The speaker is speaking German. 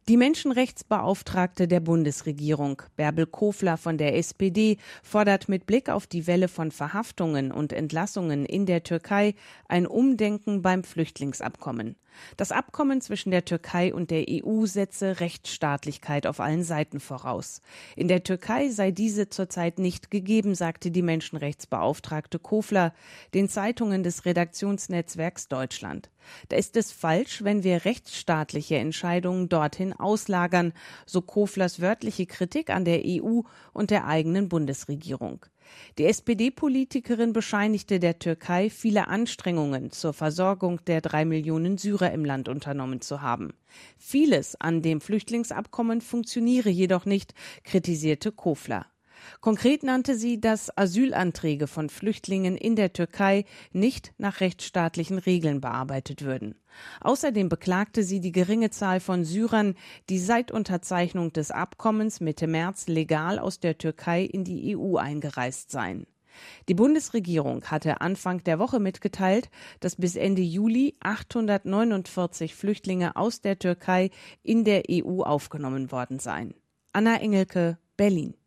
Die Menschenrechtsbeauftragte der Bundesregierung, Bärbel Kofler von der SPD, fordert mit Blick auf die Welle von Verhaftungen und Entlassungen in der Türkei ein Umdenken beim Flüchtlingsabkommen. Das Abkommen zwischen der Türkei und der EU setze Rechtsstaatlichkeit auf allen Seiten voraus. In der Türkei sei diese zurzeit nicht gegeben, sagte die Menschenrechtsbeauftragte Kofler den Zeitungen des Redaktionsnetzwerks Deutschland. Da ist es falsch, wenn wir rechtsstaatliche Entscheidungen dorthin auslagern, so Koflers wörtliche Kritik an der EU und der eigenen Bundesregierung. Die SPD-Politikerin bescheinigte der Türkei, viele Anstrengungen zur Versorgung der 3 Millionen Syrer im Land unternommen zu haben. Vieles an dem Flüchtlingsabkommen funktioniere jedoch nicht, kritisierte Kofler. Konkret nannte sie, dass Asylanträge von Flüchtlingen in der Türkei nicht nach rechtsstaatlichen Regeln bearbeitet würden. Außerdem beklagte sie die geringe Zahl von Syrern, die seit Unterzeichnung des Abkommens Mitte März legal aus der Türkei in die EU eingereist seien. Die Bundesregierung hatte Anfang der Woche mitgeteilt, dass bis Ende Juli 849 Flüchtlinge aus der Türkei in der EU aufgenommen worden seien. Anna Engelke, Berlin.